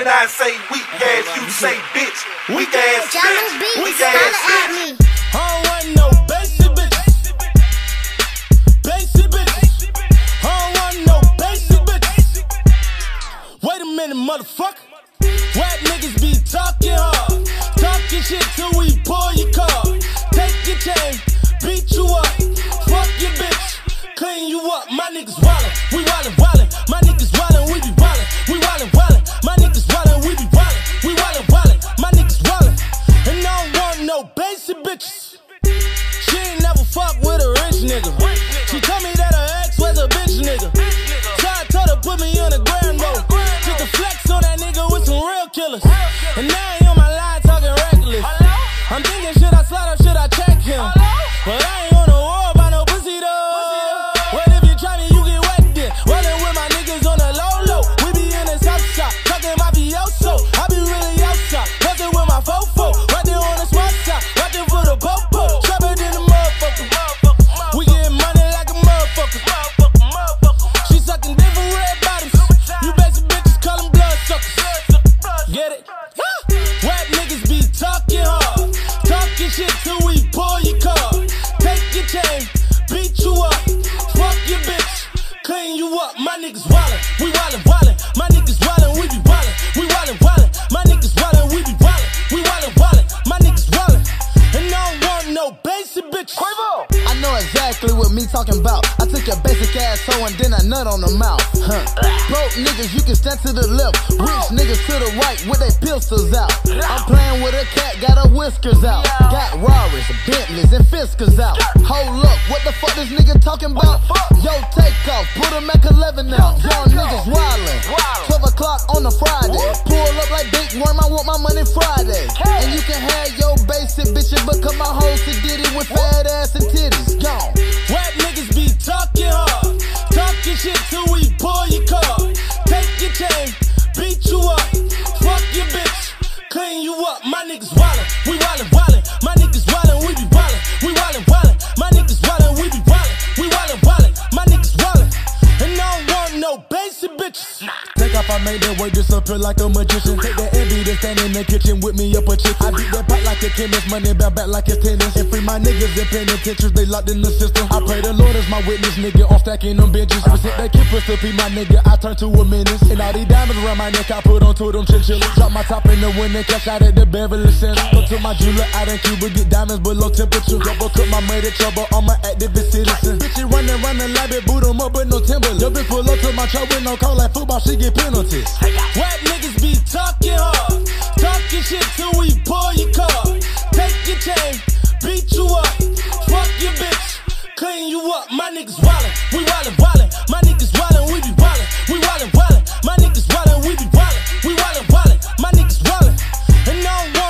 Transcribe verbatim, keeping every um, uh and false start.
When I say weak ass, you say bitch. Weak ass bitch. Weak ass bitch. I don't want no basic bitches. Basic bitches. I don't want no basic bitches. Wait a minute, motherfucker. Rap niggas be talking hard. Talking shit till we pull your car. Take your chain, beat you up. Fuck your bitch, clean you up. My niggas wildin', we wildin', wildin'. My niggas wildin', we be wildin'. We wildin', wildin'. My niggas wildin', we be wildin'. We wildin', wildin'. My niggas wildin'. And I don't want no basic bitches. She ain't never fuck with a rich nigga. She told me that her ex was a bitch nigga. So I told her put me on the ground road. Took a flex on that nigga with some real killers. And now he on my line talking reckless. I'm thinking, should I slide or should I check him? But I ain't on the war about no pussy though. Well, if you try me, you get wet then. Rollin' with my niggas on the low low. We be in the south side, talking mafioso. I be really outside, bustin' with my fofo. Right there on the smart side, watchin' for the popo. Sharper than the motherfucker. We gettin' money like a motherfucker. She suckin' different red bottoms. You basic bitches call them blood suckers. Get it? Rap niggas be talking hard. Talking shit till we pull your car. Take your chain, beat you up. Fuck your bitch, clean you up. My niggas wildin', we wildin', wildin'. My niggas wildin', we be wildin'. We wildin', wildin'. My niggas wildin', we be wildin'. We wildin', wildin'. My niggas wildin'. And I don't want no basic bitches. I know exactly what me talking about. I took your basic ass hoe and then I nut on the mouth. Huh. Broke niggas, you can stand to the left. Rich niggas to the right with they pistols out. I'm playing with a cat, got her whiskers out. Got Rarers, Bentleys, and Fiskers out. Hold up, what the fuck this nigga talking about? Yo, take off, put a Mac eleven out. Young niggas wildin'. twelve o'clock on a Friday. Pull up like Big Worm, I want my money Friday. And you can have your basic bitches, but come my hoes to did it with fat ass and titties. Gone. Rap niggas be talking hard. Talking shit till we pull your car. Take your chain, beat you up. Fuck your bitch, clean you up. My niggas wildin', we wildin', wildin'. My niggas wildin', we be wildin'. We wildin', wildin'. My niggas wildin', we be wildin'. We wildin', wildin'. My niggas wildin'. And I don't want no basic bitches. Take off, I made that work disappear like a magician. Take that and beat and stand in the kitchen with me up a chicken. I beat that pot like a chemist, money bound back like it's tennis. And free my niggas in penitentiaries, they locked in the system. I pray the Lord is my witness, nigga, on stacking them bitches. I sit that kid pussy, be my nigga, I turn to a menace. And all these diamonds around my neck, I put on to them chinchillas. Drop my top in the window, cash out at the Beverly Center. Go to my jeweler out in Cuba, get diamonds below temperature. Double cook my money trouble, I'm an activist citizen. Bitches running, running like it, boot them up with no timber. Your bitch pull up to my truck with no call like football, she get penalties. Rap niggas be talking hard. Talking shit till we pull your car. Take your chain, beat you up. Fuck your bitch, clean you up. My niggas wildin', we wildin', wildin'. My niggas wildin', we be wildin'. We wildin', wildin'.